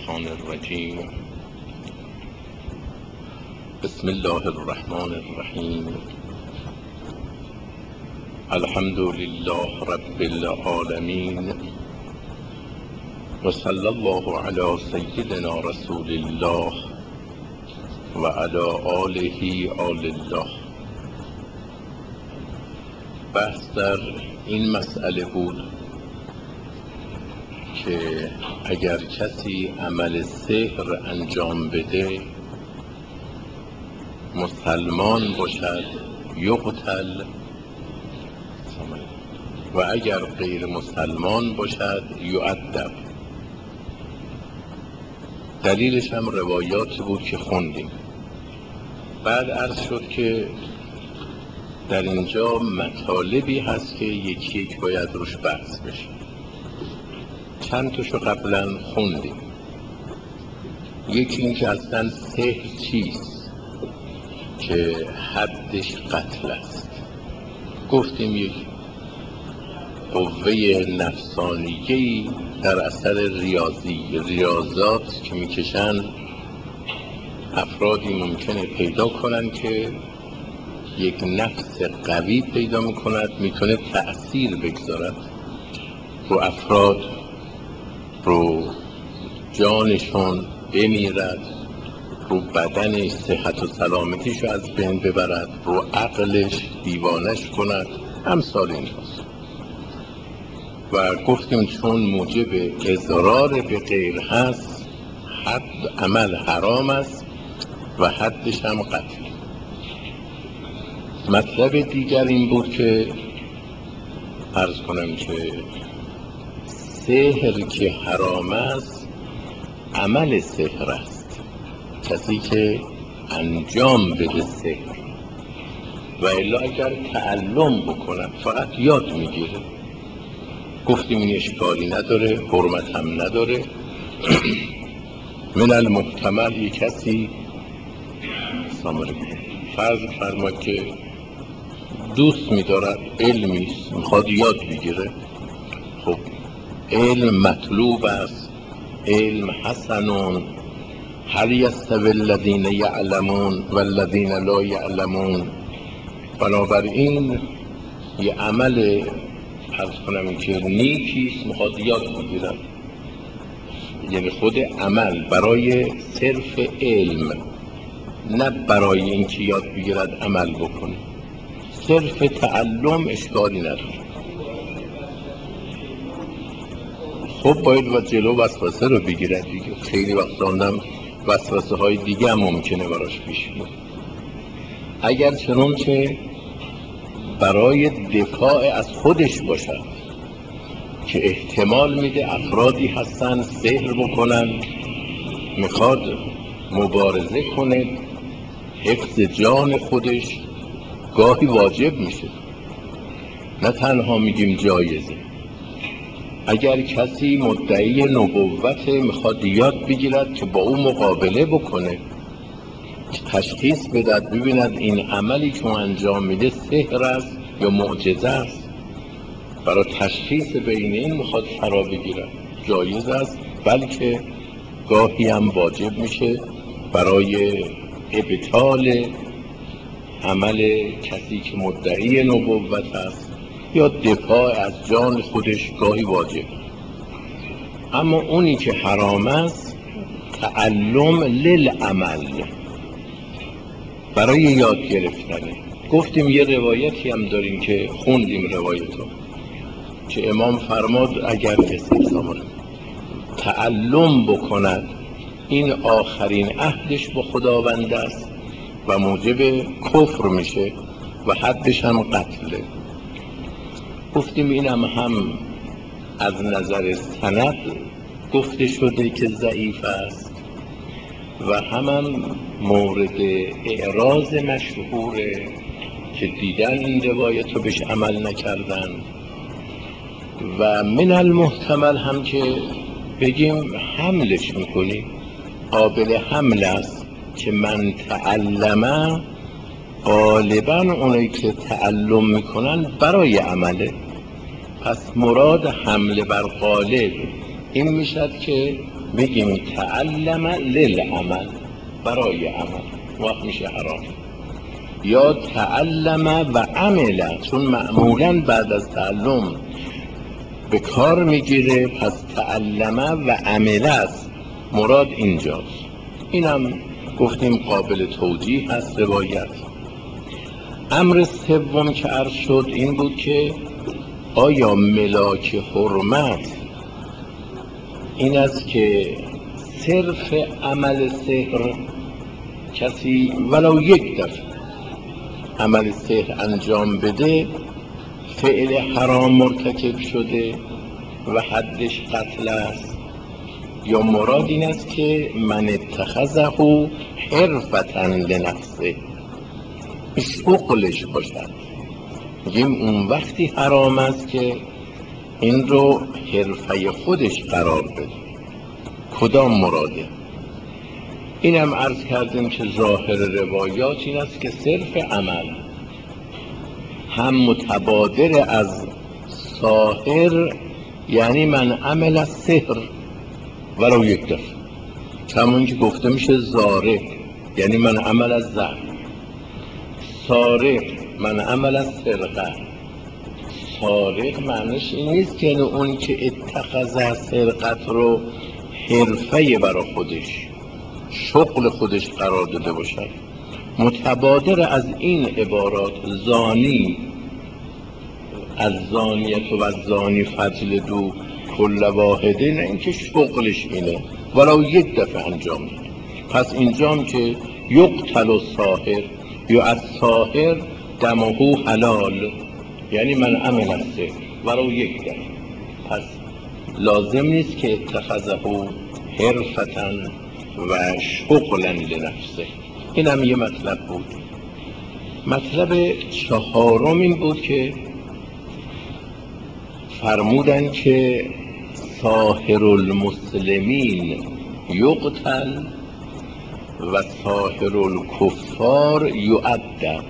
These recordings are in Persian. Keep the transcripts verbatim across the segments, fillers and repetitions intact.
الشیطان الرجیم. بسم الله الرحمن الرحیم. الحمد لله رب العالمین و صلی الله علی سیدنا رسول الله و علی آله آل الله. بحث در این مسئله بود که اگر کسی عمل سحر انجام بده مسلمان باشد یقتل، و اگر غیر مسلمان باشد یؤدب. دلیلش هم روایاتی بود که خوندیم. بعد عرض شد که در اینجا مطالبی هست که یکی یک باید روش بحث بشه. چند تاشو قبلا خوندیم. یکی این که اصلا سحر چیست که حدش قتل است. گفتیم یک قوه نفسانیه‌ای در اثر ریاضی ریاضات که میکشن افرادی ممکنه پیدا کنن که یک نفس قوی پیدا میکند، میتونه تأثیر بگذارد رو افراد، رو جانشون بمیرد، رو بدنش صحت و سلامتیش رو از بین ببرد، رو عقلش دیوانش کند، امثال این هست. و گفتیم چون موجب اضرار به غیر هست حد عمل حرام است و حدش هم قتل. مطلب دیگر این بود که عرض کنم که سحر که حرام است عمل سحر است، کسی که انجام بده سحر، و الا اگر تعلم بکند فقط یاد میگیره گفتیم این اشکالی نداره، حرمت هم نداره. من المحتمل یک کسی فرض فرما که دوست می‌دارد، علمیست، میخواد یاد بگیره. خب علم مطلوب است، علم حسنون، هل یستوی الذین یعلمون و الذین لا یعلمون. بنابراین یه عمل عرض کنم که نیکیست، میخواد یاد بگیرد، یعنی خود عمل برای صرف علم، نه برای اینکه یاد بگیرد عمل بکنه. صرف تعلم اشکالی نداره. خب باید و جلو وسوسه رو بگیرد دیگه. خیلی وقت آندم وسوسه های دیگه هم ممکنه براش پیش بیاد. اگر چنان که برای دفاع از خودش باشد که احتمال میده افرادی هستن سحر بکنن، میخواد مبارزه کنه، حفظ جان خودش گاهی واجب میشه، نه تنها میگیم جایزه. اگر کسی مدعی نبوت میخواد یاد بگیرد که با او مقابله بکنه، تشخیص بدهد ببیند این عملی که انجام میده سحر است یا معجزه است، برای تشخیص بین این میخواد فرا بگیرد، جایز است، بلکه گاهی هم واجب میشه برای ابطال عمل کسی که مدعی نبوت است یا دفاع از جان خودش گاهی واجب. اما اونی که حرام است تعلم للعمل، برای یاد گرفتنه. گفتیم یه روایتی هم داریم که خوندیم روایتو که امام فرماد اگر کسی تعلم بکند این آخرین عهدش با خداوند است و موجب کفر میشه و حدش هم قتله. گفتیم اینم هم از نظر سند گفته شده که ضعیف است و هم, هم مورد اعراض مشهوره که دیدن این روایت رو بهش عمل نکردن. و من المحتمل هم که بگیم حملش میکنیم، قابل حمل است که من تعلمه، غالبا اونایی که تعلم میکنن برای عمله. پس مراد حمله بر غالب این میشد که بگیم تعلم للعمل، برای عمل، وقت میشه حرام. یا تعلم و عمل، چون معمولا بعد از تعلم به کار میگیره، پس تعلم و عمل است، مراد اینجاست. اینم گفتیم قابل توجیه هست روایت. امر سوم که عرض شد این بود که آیا ملاک حرمت این است که صرف عمل سحر کسی ولو یک دفعه عمل سحر انجام بده فعل حرام مرتکب شده و حدش قتل است، یا مراد این است که من اتخذه حرفة لنفسه، شغلش باشد؟ میگیم اون وقتی حرام است که این رو حرفه خودش قرار بده. کدام مراده؟ اینم عرض کردیم که ظاهر روایات این است که صرف عمل هم متبادر از ساحر، یعنی من عمل از سحر ولو یک دفعه، همون که گفته میشه زارق یعنی من عمل از زهر، سارق من عمل از سرقه. سارق معنیش این نیست که اون که اتخذ سرقت رو حرفه برای خودش، شغل خودش قرار داده باشد. متبادر از این عبارات زانی از زانیت و از زانی فضل دو کل واحده، نه اینکه شغلش اینه ولو یک دفعه انجام ده. پس اینجام که یقتل الساحر یا از ساحر دمه حلال، یعنی من عمل از سحر ولو یک دفعه، پس لازم نیست که اتخذه حرفة و شغلا لنفسه. این هم یه مطلب بود. مطلب چهارم این بود که فرمودن که ساحر المسلمین یقتل و ساحر الکفار یؤدب،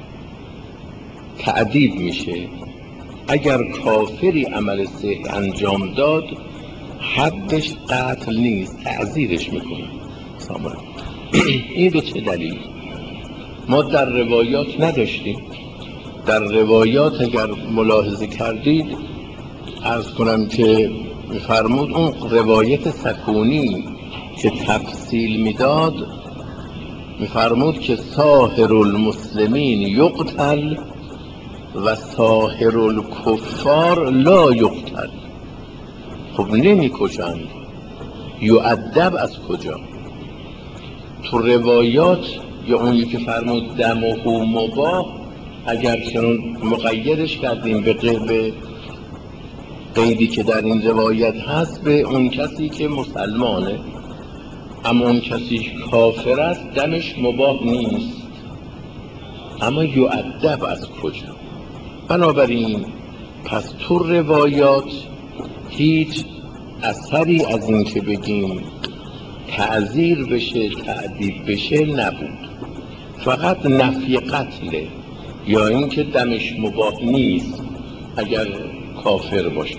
تعدیب میشه. اگر کافری عمل سحر انجام داد حدش قتل نیست، تعزیرش میکنه. این به چه دلیل؟ ما در روایات نداشتیم. در روایات اگر ملاحظه کردید عرض کنم که میفرمود اون روایت سکونی که تفصیل میداد میفرمود که ساحر المسلمین یقتل و ساحر الکفار لا یقتل. خب نمی کشند، یؤدب از کجا؟ تو روایات یا اونی که فرمود دمه مباح، اگر چنون مقیدش کردیم به قیدی که در این روایت هست به اون کسی که مسلمانه، اما اون کسی کافر است دمش مباح نیست. اما یؤدب از کجا؟ بنابراین پس تو روایات هیچ اثری از این که بگیم تعذیر بشه تعدیب بشه نبود، فقط نفی قتله یا اینکه دمش مباح نیست اگر کافر باشه.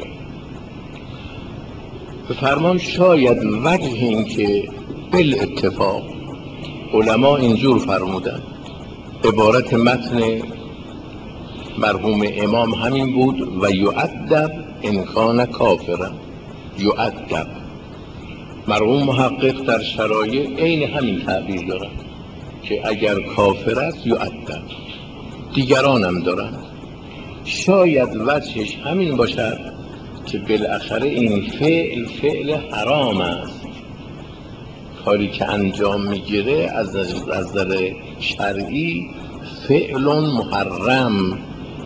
به فرمان شاید وجه این که بالاتفاق علما اینجور فرمودن، عبارت متن مرحوم امام همین بود و یؤدب ان کان کافرا، یؤدب. مرحوم محقق در شرایع عین همین تعبیر دارن که اگر کافر است یؤدب، دیگران هم دارن. شاید وجهش همین باشد که بالاخره این فعل فعل حرام است، کاری که انجام میگیره از نظر شرعی فعل محرم،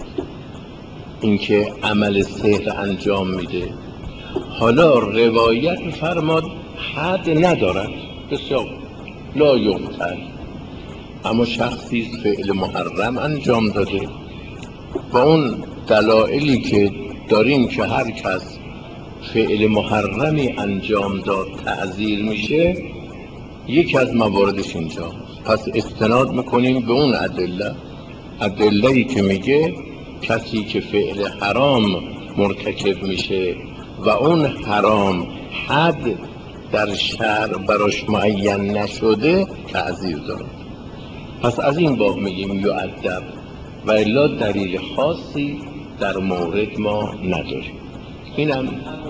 اینکه عمل سحر انجام میده. حالا روایت فرماد حد ندارد، بسیار لا یقتل، اما شخصی فعل محرم انجام داده و اون دلایلی که داریم که هر کس فعل محرمی انجام داد تعزیر میشه، یکی از مواردش اینجا. پس استناد میکنیم به اون ادله، ادله‌ای که میگه کسی که فعل حرام مرتکب میشه و اون حرام حد در شرع براش معین نشده تعزیر داره. پس از این باب میگیم یؤدب، و الا دلیل خاصی در مورد ما نداریم. اینم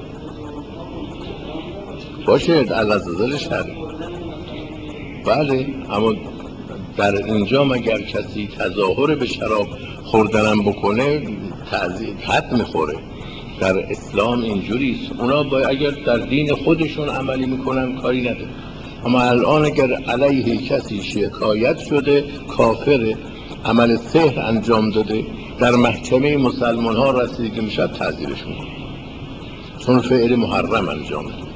باشه علازدل شرعی. بله، اما در اینجا مگر کسی تظاهر به شراب خوردنم بکنه تعزیر حد میخوره. در اسلام اینجوریست. اونا با اگر در دین خودشون عملی میکنن کاری نداره، اما الان اگر علیه کسی شکایت شده کافر عمل سحر انجام داده، در محکمه مسلمان ها رسیدگی میشه تعزیرش میکنه، چون فعل محرم انجام داده.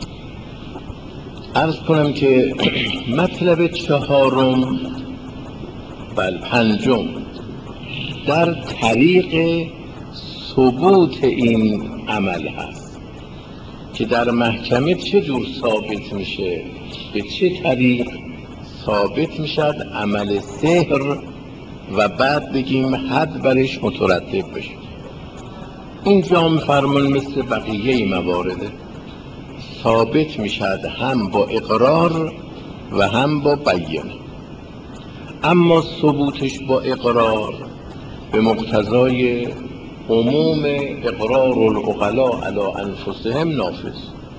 عرض کنم که مطلب چهارم بل پنجم در طریق ثبوت این عمل هست که در محکمه چه جور ثابت میشه، به چه طریق ثابت میشد عمل سحر و بعد بگیم حد برش مترتب بشه. اینجا میفرمون مثل بقیه موارده ثابت میشد هم با اقرار و هم با بیان، اما ثبوتش با اقرار به مقتضای عموم اقرار العقلاء علی انفسهم نافذ.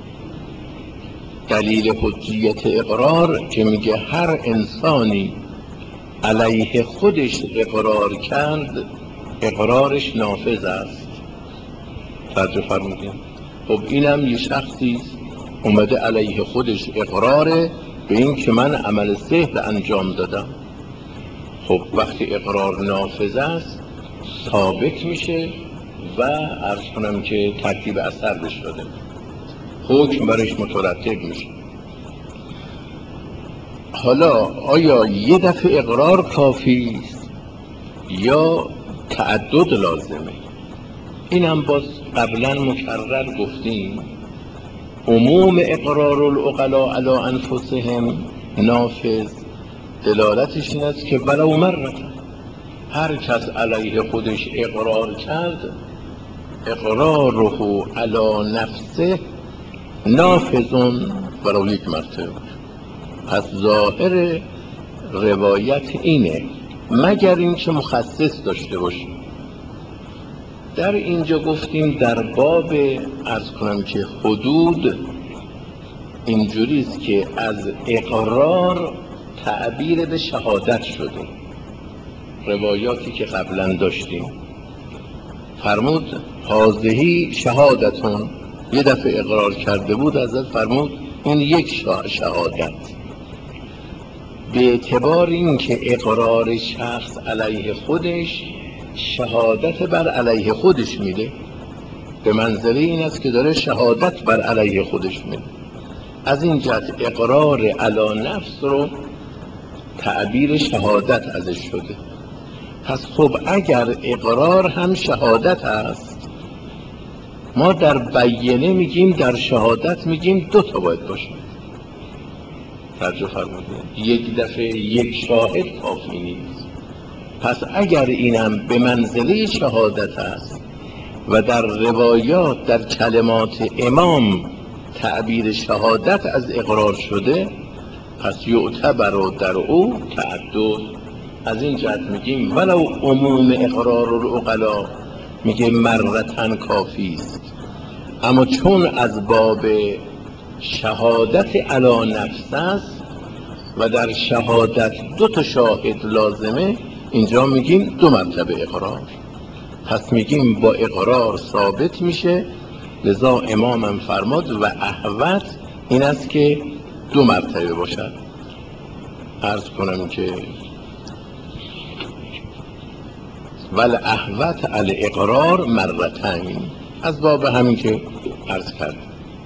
دلیل حجیت اقرار که میگه هر انسانی علیه خودش اقرار کرد اقرارش نافذ است. توجه فرمودین؟ خب اینم یه شخصی اومده علیه خودش اقراره به این که من عمل سحر انجام دادم. خب وقتی اقرار نافذ است ثابت میشه و عرض کنم که ترتیب اثر بش داده، حکم برش مترتب میشه. حالا آیا یه دفعه اقرار کافی است یا تعدد لازمه؟ این هم باز قبلا مکرر گفتیم عموم اقرار العقلاء علی انفسهم نافذ، دلالتش این است که ولو مرة هر کس علیه خودش اقرار کرد اقراره علی نفسه نافذون ولو یک مرتبه. پس ظاهر روایت اینه مگر این که مخصص داشته باشه. در اینجا گفتیم در باب عرض کنم که حدود اینجوریست که از اقرار تعبیر به شهادت شده. روایاتی که قبلا داشتیم فرمود هذه شهادتون، یه دفعه اقرار کرده بود حضرت فرمود این یک شهادت. به اعتبار این که اقرار شخص علیه خودش شهادت بر علیه خودش میده، به منزله این است که داره شهادت بر علیه خودش میده. از این جهت اقرار علی نفس رو تعبیر شهادت ازش شده. پس خب اگر اقرار هم شهادت است، ما در بیانه میگیم در شهادت میگیم دو تا باید باشه. توجه فرمودید؟ یک دفعه یک شاهد کافی نیست. پس اگر اینم به منزله شهادت است و در روایات در کلمات امام تعبیر شهادت از اقرار شده، پس یعتبر در او تعدد. از این جهت میگیم ولو عموم اقرار العقلاء میگه مرتن کافی است، اما چون از باب شهادت علی نفس است و در شهادت دو تا شاهد لازمه، اینجا میگیم دو مرتبه اقرار. پس میگیم با اقرار ثابت میشه. لذا امامم فرماد و احوط این است که دو مرتبه باشد. عرض کنم که ول احوط علی اقرار مرتين، از باب همین که عرض کرد.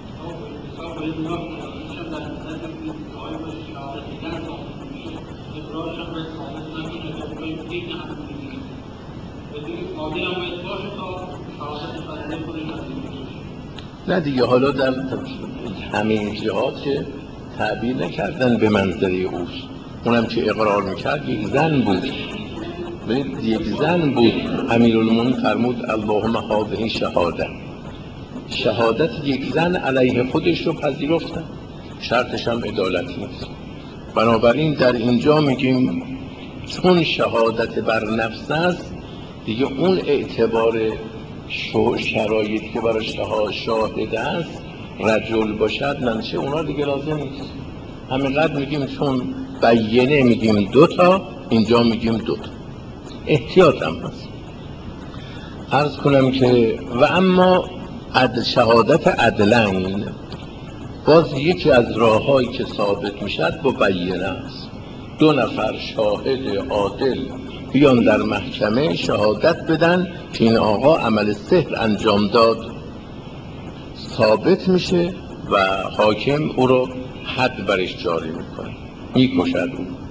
نه دیگه، حالا در همه جهات که تعبیر نکردن به منظره اوست. اونم که اقرار میکرد یک زن بود، یک زن بود. امیرالمومنین فرمود اللهم هذه شهادت، شهادت یک زن علیه خودش رو پذیرفتن. شرطش هم عدالت نیست. بنابراین در اینجا میگیم چون شهادت بر نفس است دیگه اون اعتبار شرایطی که برای شاهد است رجل باشد نمیشه، اونا دیگه لازم نیست. همینقدر میگیم چون بینه میگیم دوتا، اینجا میگیم دوتا. احتیاط هم هست. عرض کنم که و اما عدل شهادت عدلین باز یکی از راههایی که ثابت میشد با بینه است. دو نفر شاهد عادل بیان در محکمه شهادت بدن که این آقا عمل سحر انجام داد، ثابت میشه و حاکم او رو حد برش جاری میکنه، میکشد.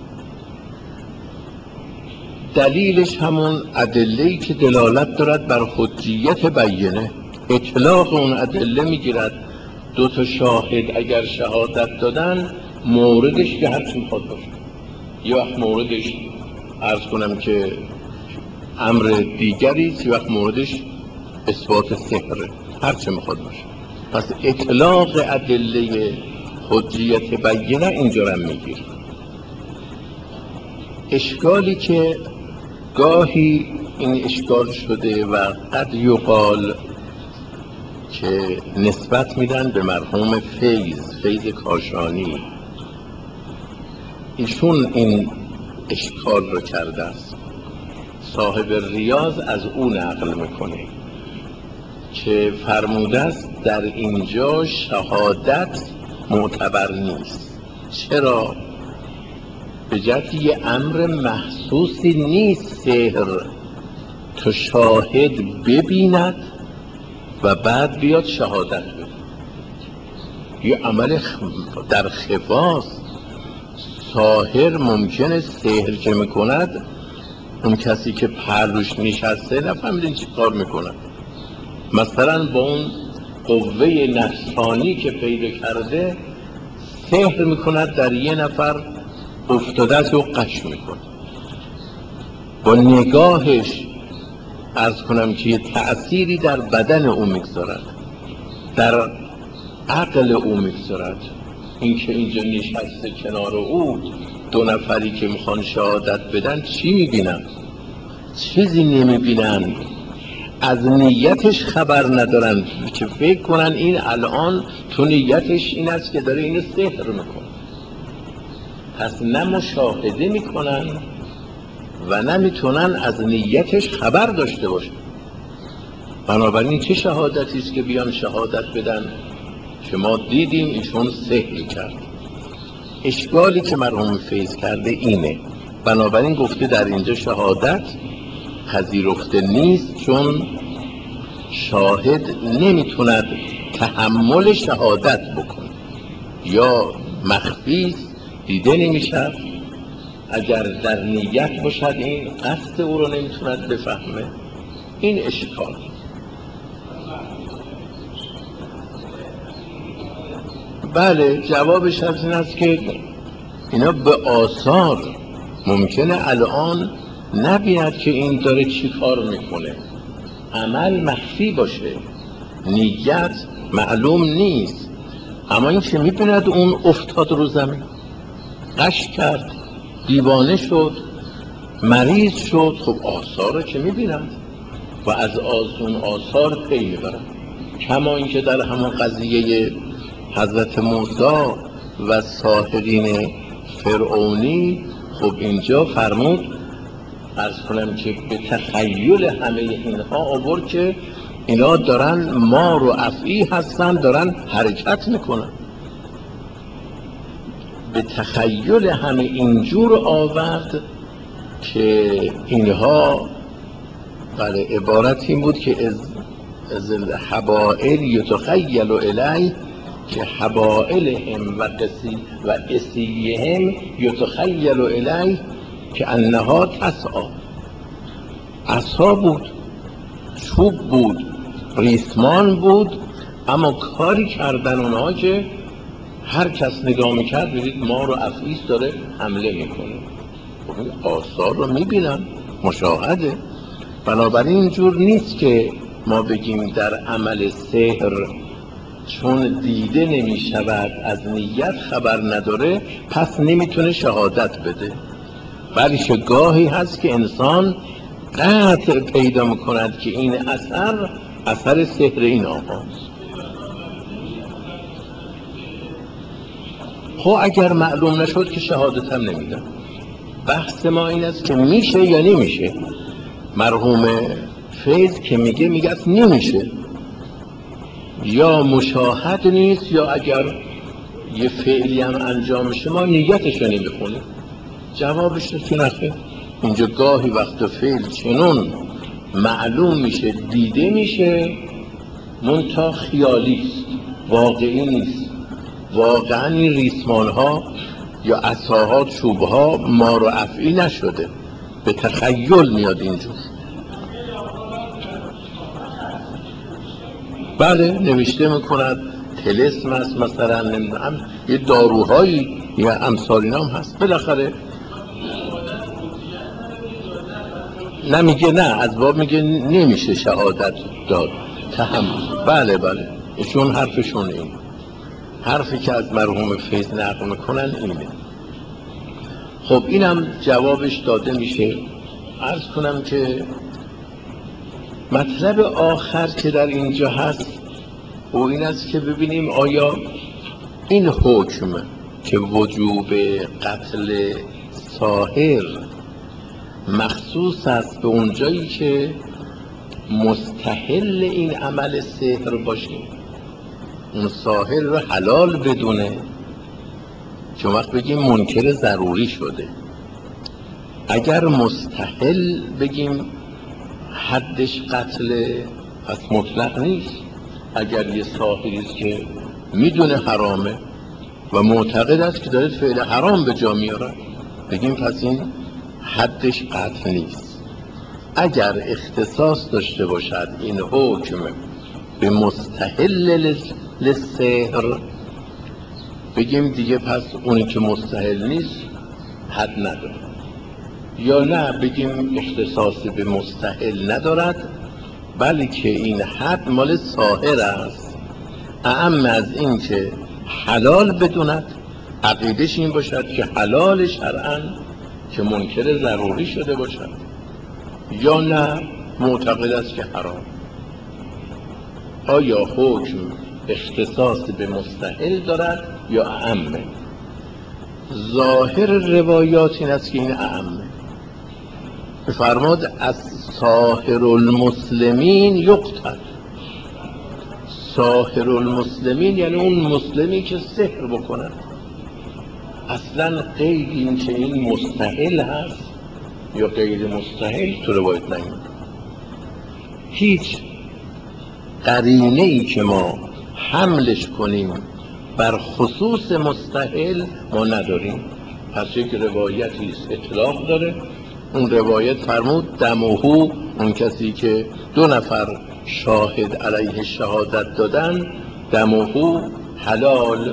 دلیلش همون ادله‌ای که دلالت دارد بر حجیت بینه، اطلاق اون ادله میگیرد. دو تا شاهد اگر شهادت دادن موردش که هر چی میخواد باشه، یه وقت موردش عرض کنم که امر دیگری است، یه وقت موردش اثبات سحره، هر چی میخواد باشه. پس اطلاق ادله حجیت بینه اینجا هم میگیره. اشکالی که گاهی این اشکال شده و قد یقال که نسبت میدن به مرحوم فیض فیض کاشانی، ایشون این اشکال رو کرده است. صاحب ریاض از او نقل میکنه که فرموده است در اینجا شهادت معتبر نیست. چرا؟ به جهت یه امر محسوسی نیست سحر تو شاهد ببیند و بعد بیاد شهادت بده. یه عمل در خفاست. ساحر ممکنه سحر که میکند اون کسی که پروش نشسته نفهمیدین چی کار میکند. مثلا با اون قوه نفسانی که پیدا کرده سحر میکند در یه نفر افتاده و قش میکند، با نگاهش عرض کنم که یه تأثیری در بدن او میگذارد، در عقل او میگذارد. این که اینجا نشسته کنار او دو نفری که میخوان شهادت بدن چی میبینن؟ چیزی نمیبینن. از نیتش خبر ندارن که فکر کنن این الان تو نیتش این است که داره اینو سحر میکنه. پس نه مشاهده میکنن و نمیتونن از نیتش خبر داشته باشن. بنابراین چه شهادتی است که بیان شهادت بدن که ما دیدیم ایشون سحر کرد؟ اشکالی که مرحوم فیض کرده اینه. بنابراین گفته در اینجا شهادت پذیرفته نیست، چون شاهد نمیتوند تحمل شهادت بکنه، یا مخفی دیده نمیشد. اگر در نیت باشد این قصد او رو نمیتوند بفهمه. این اشکال. بله، جوابش از این است که اینا به آثار ممکنه الان نبیند که این داره چی کار میکنه، عمل مخفی باشه، نیت معلوم نیست، اما این که میبیند اون افتاد رو زمین، قش کرد، دیوانه شد، مریض شد، خب آثار رو که میبیند و از اون آثار پی میبرن. کما اینکه در همون قضیه حضرت موسی و ساحرین فرعونی، خب اینجا فرمود عرض کنم که به تخیل همه اینها آورد که اینا دارن مار و افعی هستن، دارن حرکت میکنن. به تخیل همه اینجور آورد که اینها، بله عبارت این بود که از از الحبائل یتخیل الی، که حبائلهم و قسی و اسیهم یتخیل الی که انها تسعی. عصا بود، چوب بود، ریسمان بود، اما کاری کردن اونها که هر کس نگاه میکرد ببینید مار و افعیس داره حمله میکنه. این آثار رو میبینن، مشاهده. بنابراین اینجور نیست که ما بگیم در عمل سحر چون دیده نمی شود از نیت خبر نداره، پس نمیتونه شهادت بده. بلکه گاهی هست که انسان قطع پیدا میکند که این اثر اثر سحر این آقاست. خب اگر معلوم نشد که شهادت هم نمیدم. بحث ما این است که میشه یا نمیشه. مرحوم فیض که میگه میگه نمیشه، یا مشاهد نیست، یا اگر یه فعلی هم انجام میشه ما نیتش رو نمیخونیم. جوابش رو که نخیر. اینجا گاهی وقت فعل چنون معلوم میشه، دیده میشه، منتها خیالی است، واقعی نیست. واقعا این ریسمان ها یا عصاها چوبها مار و افعی نشده، به تخیل میاد اینجور. بله نوشته میکند طلسم است مثلا، نمیدونم یه داروهایی یا امثال اینا هم هست. بالاخره نمیگه نه، از باب میگه نمیشه شهادت داد تحمل. بله بله ایشون حرفشون این، حرفی که از مرحوم فیض نقل میکنن اینه. خب اینم جوابش داده میشه. عرض کنم که مطلب آخر که در اینجا هست و این است که ببینیم آیا این حکم که وجوب قتل ساحر مخصوص است به اونجایی که مستحل این عمل سحر باشه، اون ساحر رو حلال بدونه. چون وقت بگیم منکر ضروری شده، اگر مستحل بگیم حدش قتل، پس مطلق نیست. اگر یه ساحری است که میدونه حرامه و معتقد است که داره فعل حرام به جا میاره، بگیم پس این حدش قتل نیست. اگر اختصاص داشته باشد این حکم به مستحل للسحر، بگیم دیگه پس اونی که مستحل نیست حد نداره. یا نه بگیم اختصاص به مستحل ندارد، بلکه این حد مال ساحر است، اعم از این که حلال بدوند، عقیدش این باشد که حلال شرعاً که منکر ضروری شده باشد، یا نه معتقد است که حرام. آیا حکم اختصاص به مستحل دارد یا اعمه؟ ظاهر روایات این است که این اعمه. فرماد از ساحر المسلمین یقتل. ساحر المسلمین یعنی اون مسلمی که سحر بکند. اصلا قید این که این مستحل هست یا غیر مستحل تو روایت نمید. هیچ قرینه ای که ما حملش کنیم بر خصوص مستحل ما نداریم. پس یک روایتی اطلاق داره. اون روایت فرمود دموهو، اون کسی که دو نفر شاهد علیه شهادت دادن، دموهو حلال،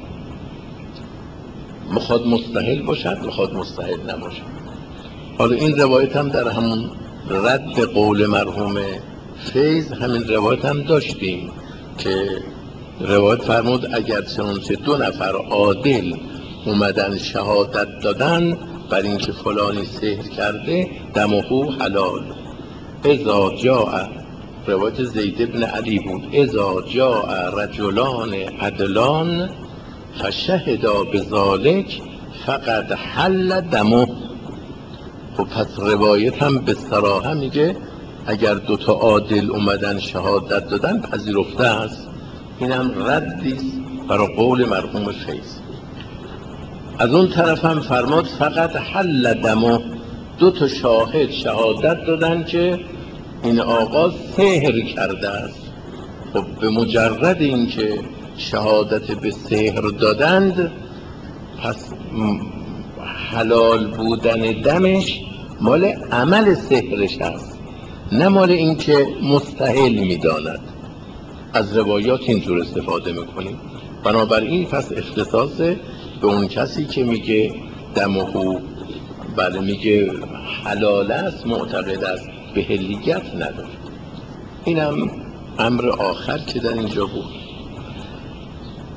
مخواد مستحل باشد مخواد مستحل نباشد. حالا این روایت هم در همون رد قول مرحوم فیض همین روایت هم داشتیم که روایت فرمود اگر چنانچه دو نفر عادل اومدن شهادت دادن بر اینکه فلانی سحر کرده، دمهو حلال. اذا جاء، روایت زید بن علی بود، اذا جاء رجلان عدلان فشهدا بذالک فقد حل دمه. خب پس روایت هم به صراحه میگه اگر دوتا عادل اومدن شهادت دادن پذیرفته است. اینم ردیست برای قول مرحوم فیض. از اون طرف هم فرماد فقط حل دمه، دو تا شاهد شهادت دادن که این آقا سحر کرده است. خب به مجرد این که شهادت به سحر دادند، پس حلال بودن دمش مال عمل سحرش است، نه مال این که مستحل میداند. از روایات اینجور استفاده میکنیم. بنابراین پس اختصاص به اون کسی که میگه دمهو، بله میگه حلال است، معتقد است به حلیت نداره. اینم امر آخر که در اینجا بود.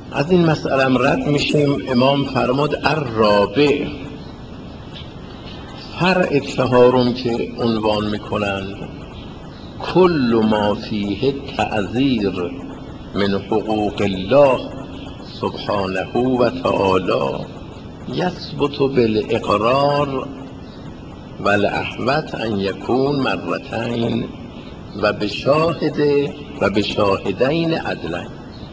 از این مسئله رد میشیم. امام فرمود الرابع، فرع چهارم که عنوان میکنند کل ما فیه تعذیر من حقوق الله سبحانه و تعالی یثبت بالاقرار والاحوط ان یکون مرتين و بشاهد و بشاهدین عدلین.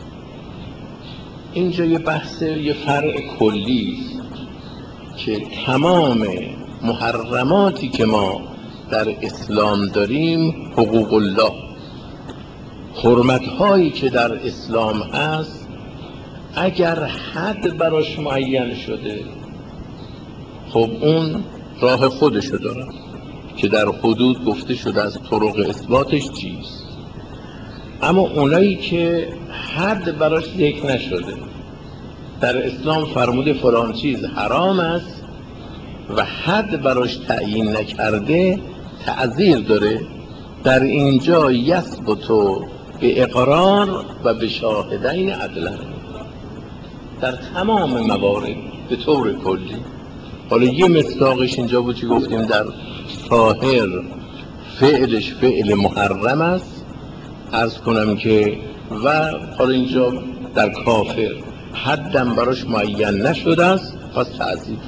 اینجا یه بحث، یه فرع کلی که تمام محرماتی که ما در اسلام داریم، حقوق الله، حرمت هایی که در اسلام هست، اگر حد براش معین شده خب اون راه خودشو داره که در حدود گفته شده از طرق اثباتش چیست. اما اونایی که حد براش ذکر نشده، در اسلام فرموده فلان چیز حرام است و حد براش تعیین نکرده، تعذیر داره، در اینجا یثبت به اقرار و به شاهدین عدلن در تمام موارد به طور کلی. حالا یه مصداقش اینجا بود که گفتیم در ساحر فعلش فعل محرم است، عرض کنم که و حالا اینجا در کافر حدم براش معین نشده است، پس تعذیر.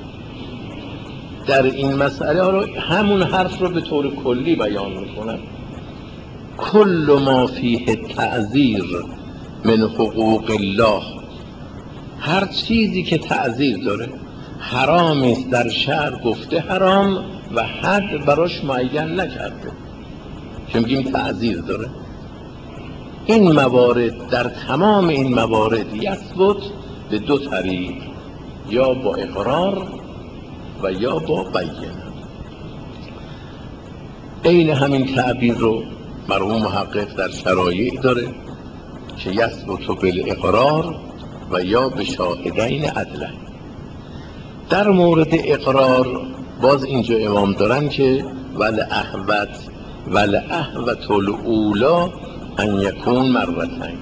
در این مسئله رو همون حرف رو به طور کلی بیان میکنن. کل ما فیه تعذیر من حقوق الله، هر چیزی که تعذیر داره، حرام است، در شرع گفته حرام و حد براش معین نکرده که میگیم تعذیر داره، این موارد، در تمام این موارد یثبت به دو طریق، یا با اقرار و یا با بیان. این همین تعبیر رو مرحوم محقق در شرایع داره که یثبت بالاقرار و یا به شاهدین عدلین. در مورد اقرار باز اینجا امام دارن که والاحوط والاحوط الاولی ان یکون مرتين.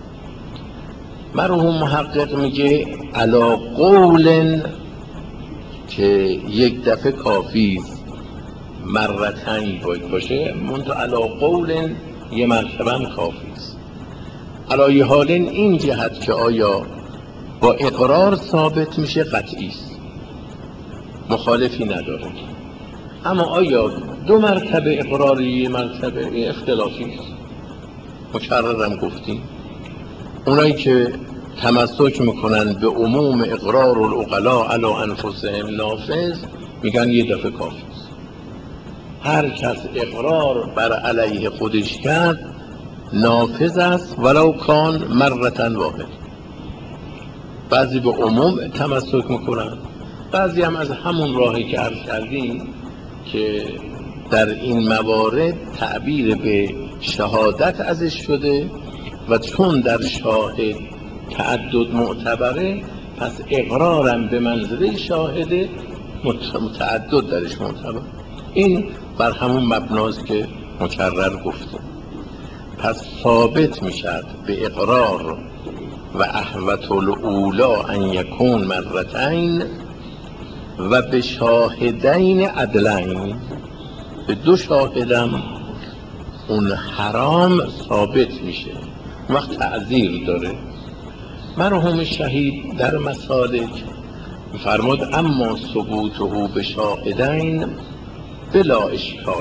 مرحوم محقق میگه علا قول که یک دفعه کافیست، مرتين باید باشه، منتها علا قول یه مرتبه کافیست. علای حال این جهت که آیا با اقرار ثابت میشه قطعی است، مخالفی نداره، اما آیا دو مرتبه اقراری یه مرتبه، این اختلافی است. مکررم گفتیم اونایی که تمسک میکنن به عموم اقرار العقلاء علی انفسهم نافذ، میگن یه دفعه کافی است. هر کس اقرار بر علیه خودش کرد نافذ است ولو کان مرتن واحد. بعضی به عموم تمسک میکنن، بعضی هم از همون راهی که عرض کردیم که در این موارد تعبیر به شهادت ازش شده و چون در شاهد تعدد معتبره، پس اقرارم به منزله شاهده متعدد درش معتبر. این بر همون مبناست که مکرر گفتیم. پس ثابت میشد به اقرار و احوط الاولا ان یکون مرتين و به شاهدین عدلین، به دو شاهدم اون حرام ثابت میشه، وقت تعذیر داره. مرحوم شهید در مسالک فرمود اما ثبوته به شاهدین بلا اشکال.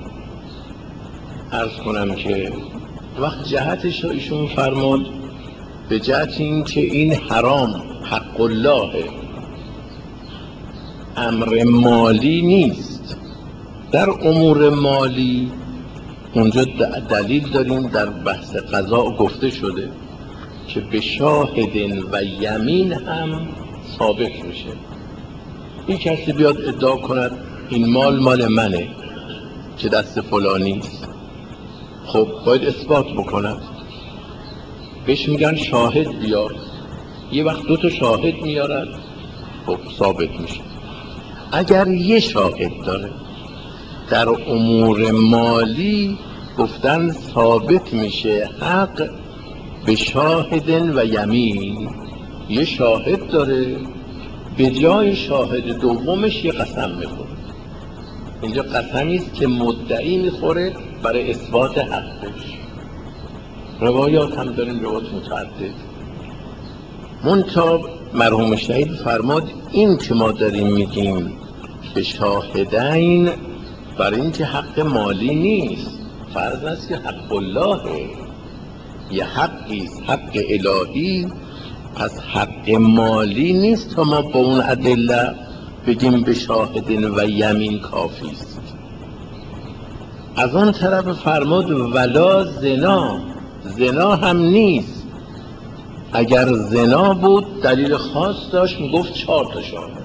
عرض کنم که وقت جهتش ایشون فرمود به جهت این که این حرام حق الله، امر مالی نیست. در امور مالی اونجا دلیل داریم، در بحث قضا گفته شده که به شاهد و یمین هم ثابت میشه. این کسی بیاد ادعا کند این مال مال منه که دست فلانیست، خب باید اثبات بکند، بهش میگن شاهد بیار. یه وقت دو تا شاهد میارد، خب ثابت میشه. اگر یه شاهد داره در امور مالی گفتن ثابت میشه حق به شاهد و یمین، یه شاهد داره، به جای شاهد دومش یه قسم میخوره. اینجا قسمی است که مدعی میخوره برای اثبات حقش. روایات هم داریم، روایات متعدد. منتها مرحوم شهید فرماد این که ما داریم میگیم به شاهدین، برای اینکه حق مالی نیست، فرض است که حق اللهه، یه حقی است، حق الهی، پس حق مالی نیست تا ما با اون ادله بگیم به شاهدین و یمین کافی است. از آن طرف فرماد ولا زنا، زنا هم نیست. اگر زنا بود دلیل خاص داشت میگفت چهار تا شاهد،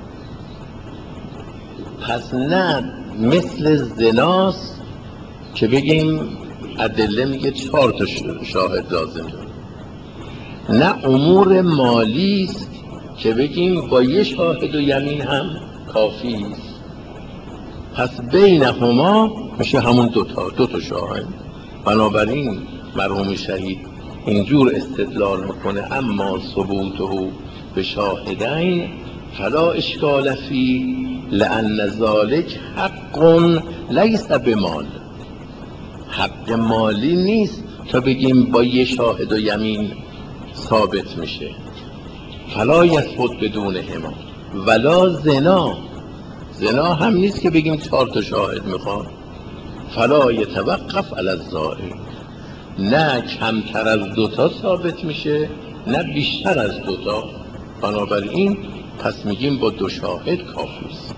پس نه مثل زناست که بگیم ادله میگه چهار تا شاهد لازم داره، نه امور مالی است که بگیم با یه شاهد و یمین هم کافی است. پس بینهما میشه همون دوتا دوتا شاهد. بنابراین مرحوم شهید اینجور استدلال میکنه اما ثبوته به شاهدین فلا اشکال فی لان ذلک حق لیس بمال، حق مالی نیست تا بگیم با یه شاهد و یمین ثابت میشه. فلا یثبت بدون هما ولا زنا، زنا هم نیست که بگیم چهار تا شاهد میخوام. فلا یتوقف علی الظاهر، نه کمتر از دوتا ثابت میشه نه بیشتر از دوتا. بنابراین پس میگیم با دو شاهد کافی است.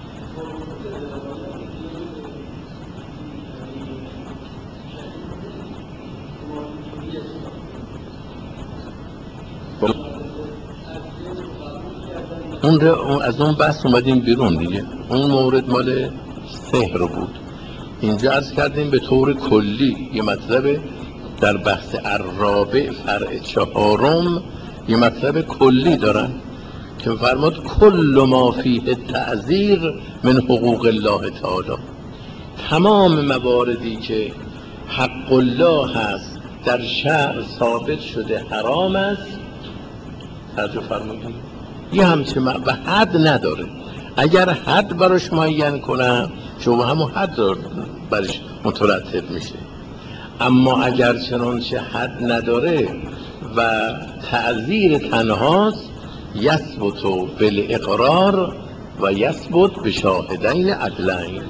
اون از اون بحث اومدیم بیرون دیگه. اون مورد مال سحر بود. اینجا عرض کردیم به طور کلی یه مطلب در بحث الرابع فرع چهارم، یه مطلب کلی دارن که فرمود کل ما فیه تعذیر من حقوق الله تعالی، تمام مواردی که حق الله هست در شرع ثابت شده حرام است. توجه فرمودید یه همچه به حد نداره. اگر حد براش معین کنم شما همون حد برش مترتب میشه، اما اگر چنانچه حد نداره و تعذیر تنهاست یثبت بالاقرار و یثبت به شاهدین عدلین.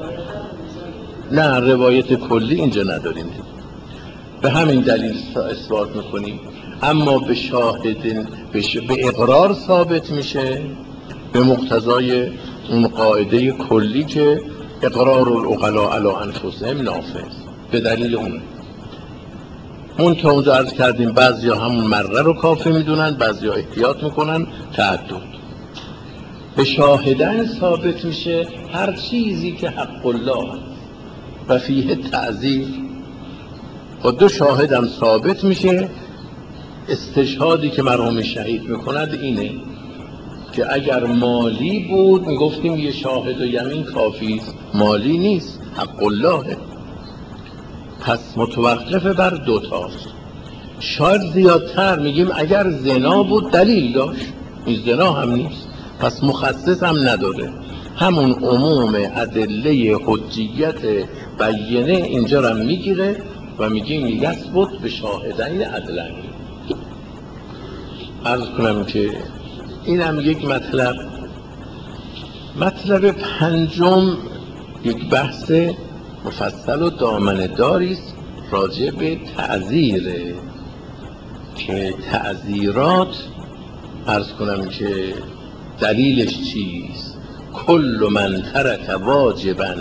نه روایت کلی اینجا نداریم، به همین دلیل اثبات میکنیم. اما به شاهدین به اقرار ثابت میشه به مقتضای اون قاعده کلی که اقرار العقلاء علی انفسهم نافذ، به دلیل اون. اون تا اونجا عرض کردیم بعضی ها همون مره رو کافی میدونن، بعضی ها احتیاط میکنن تعدد. به شاهدین ثابت میشه هر چیزی که حق الله و فیه تعذیر، و دو شاهد هم ثابت میشه. استشهادی که مرحوم شهید میکند اینه که اگر مالی بود میگفتیم یه شاهد و یمین کافی است، مالی نیست، حق الله، پس متوقف بر دوتاست. شاید زیادتر میگیم اگر زنا بود دلیل داشت، این زنا هم نیست، پس مخصص هم نداره، همون عموم ادله حجیت بیینه اینجا رو میگیره و میگیم یثبت به شاهدین عدلین. عرض کنم که اینم یک مطلب. مطلب پنجم یک بحث مفصل و دامنه داری است راجع به تعذیره، که تعذیرات عرض کنم که دلیلش چیست. کل من ترک واجبا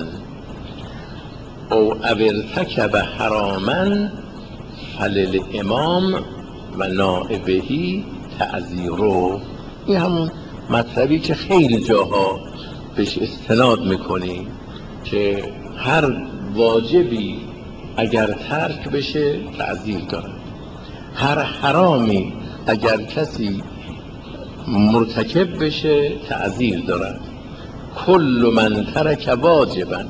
او ارتکب حراما فللامام و نائبهی تعذیرو. این همون مطلبی که خیلی جاها بهش استناد میکنیم که هر واجبی اگر ترک بشه تعذیر داره، هر حرامی اگر کسی مرتکب بشه تعذیر دارد. کل من ترک واجبا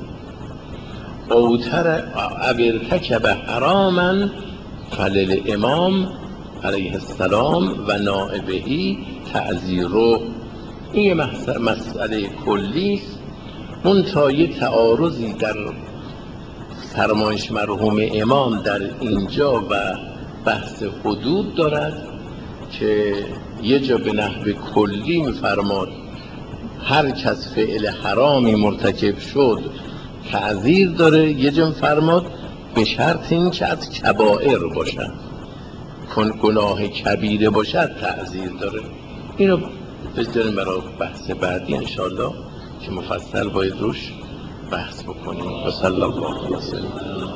او ارتکب حراما فللامام علیه السلام و نائبهی تعزیره. این یه مسئله کلی است، منتها یه تعارضی در فرمایش مرحوم امام در اینجا و بحث حدود دارد که یه جا به نحو کلی می‌فرماد هر کس فعل حرامی مرتکب شد تعزیر داره، یه جا می‌فرماد به شرط این که از کبائر باشد، کن گناه کبیره باشد تعزیر داره. اینو بذاریم برای بحث بعدی انشاءالله که مفصل باید روش بحث بکنیم. و صلی الله علیه و سلم.